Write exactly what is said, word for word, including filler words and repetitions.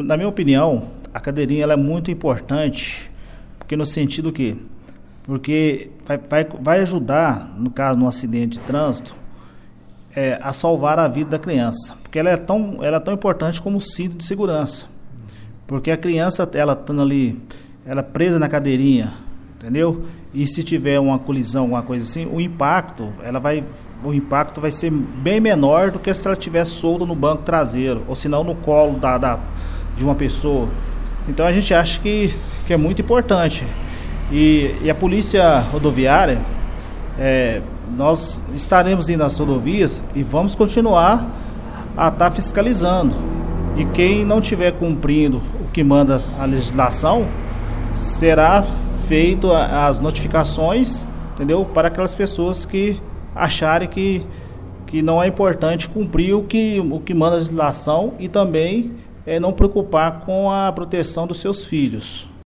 na minha opinião, a cadeirinha ela é muito importante, porque no sentido que, porque vai, vai, vai ajudar, no caso, num acidente de trânsito, é, a salvar a vida da criança, porque ela é tão, ela é tão importante como o cinto de segurança, porque a criança, ela estando ali, ela presa na cadeirinha, entendeu? E se tiver uma colisão, alguma coisa assim, o impacto, ela vai, o impacto vai ser bem menor do que se ela estivesse solta no banco traseiro, ou se não no colo da, da, de uma pessoa. Então a gente acha que, que é muito importante. E, e a polícia rodoviária, é, nós estaremos indo nas rodovias e vamos continuar a estar fiscalizando. E quem não estiver cumprindo o que manda a legislação, será feito as notificações, entendeu? Para aquelas pessoas que acharem que, que não é importante cumprir o que, o que manda a legislação e também é, não preocupar com a proteção dos seus filhos.